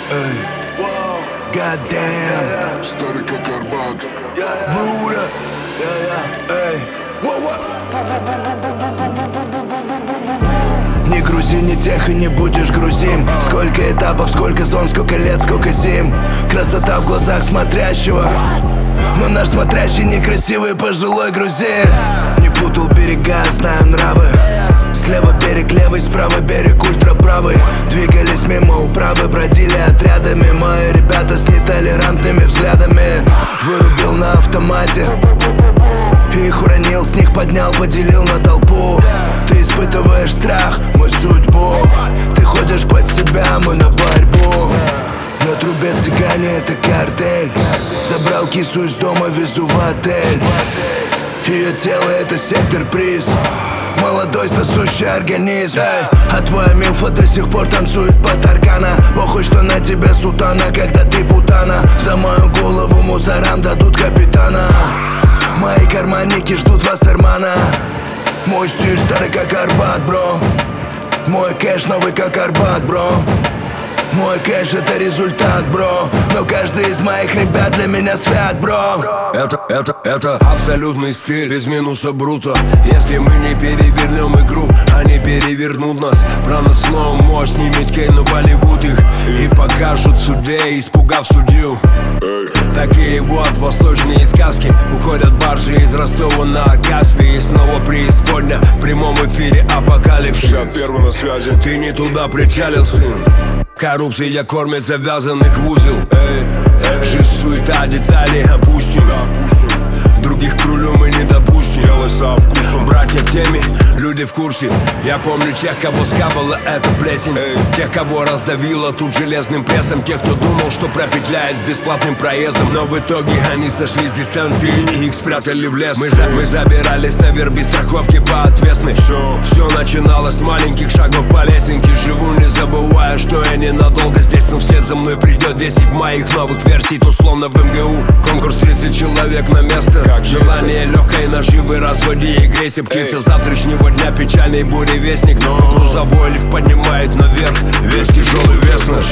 Эй, goddamn, Старый как Арбат. Бруда. Эй, не грузи ни тех и не будешь грузим. Сколько этапов, сколько зон, сколько лет, сколько зим. Красота в глазах смотрящего, но наш смотрящий некрасивый пожилой грузин. Не путал берега, знаю нравы. Слева берег левый, справа берег ультраправый. Двигались мимо управы, бродили отрядами. Мои ребята с нетолерантными взглядами. Вырубил на автомате, их уронил, с них поднял, поделил на толпу. Ты испытываешь страх, мы судьбу. Ты ходишь под себя, мы на борьбу. На трубе цыгане, это картель. Забрал кису из дома, везу в отель. Ее тело, это сектор-приз. Молодой сосущий организм. А твоя милфа до сих пор танцует под аркана. Похуй, что на тебе сутана, когда ты путана. За мою голову мусорам дадут капитана. Мои карманники ждут Вассермана. Мой стиль старый как Арбат, бро. Мой кэш новый как Арбат, бро. Мой кэш это результат, бро. Но каждый из моих ребят для меня свят, бро. Это абсолютный стиль, без минуса брута. Если мы не перевернем игру, они перевернут нас. Проносную мощь снимет Кейн, Болливуд их и покажут судей, испугав судью. Такие вот восточные сказки. Уходят баржи из Ростова на Каспий. И снова преисподня, в прямом эфире апокалипсис. Я первый на связи. Ты не туда причалил, сын. Коррупция кормит завязанных в узел. Жизнь, суета, детали опустим. Других к рулю мы не допустим. Братья в теме, люди в курсе. Я помню тех, кого скабала эта плесень. Тех, кого раздавило тут железным прессом. Тех, кто думал, что пропетляет с бесплатным проездом. Но в итоге они сошли с дистанции и их спрятали в лес. Мы забирались наверх без страховки по отвесной. Все начиналось с маленьких шагов по лесенке. Живу, не забывая, что я ненадолго здесь. Но вслед за мной придет 10 моих новых версий. Тут словно в МГУ. Конкурс 30 человек на место. Желание легкой наживы, разводи агрессии. Птица завтрашнего дня, печальный буревестник. Грузовой лифт поднимает наверх весь тяжелый вес наш.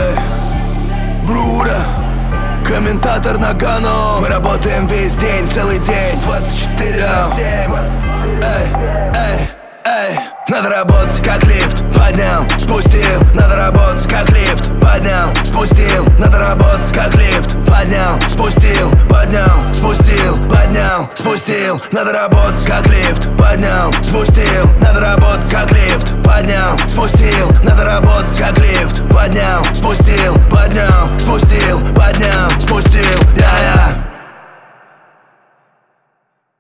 Бруда, комментатор на Гану. Мы работаем весь день, целый день, 24/7. Надо работать, как лифт. Поднял, спустил, надо работать, как лифт. Поднял, спустил, надо работать, как лифт. Поднял, спустил, поднял, спустил, поднял, спустил, надо работать, как лифт. Поднял, спустил, надо работать, как лифт. Поднял, спустил, надо работать.